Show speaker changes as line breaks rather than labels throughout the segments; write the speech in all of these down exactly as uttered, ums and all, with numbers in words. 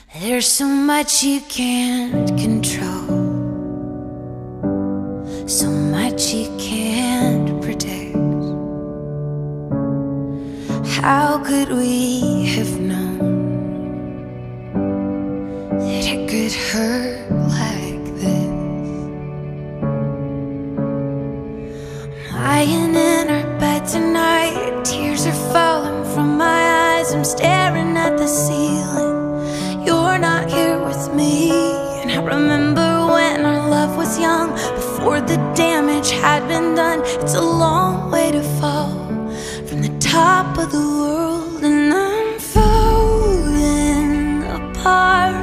There's so much you can't control, so much you can't predict. How could we have known that it could hurt like this? Lying in our bed tonight, tears are falling from my eyes. I'm staring at the ceiling, you're not here with me. And I remember when our love was young, before the damage had been done. It's a long way to fall from the top of the world, and I'm falling apart.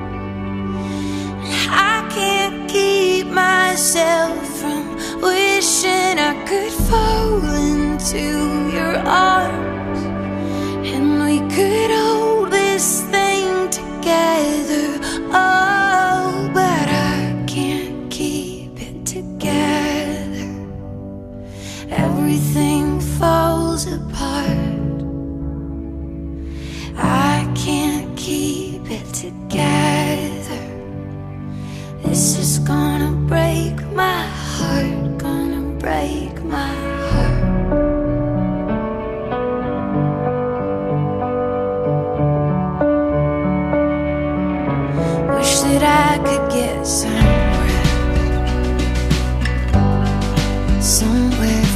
I can't keep myself from wishing I could fall into your arms, and we could hold this thing together. Oh, but I can't keep it together. Everything falls apart. I can't keep it together. This is gonna break my heart, gonna break my heart. Wish that I could get somewhere, somewhere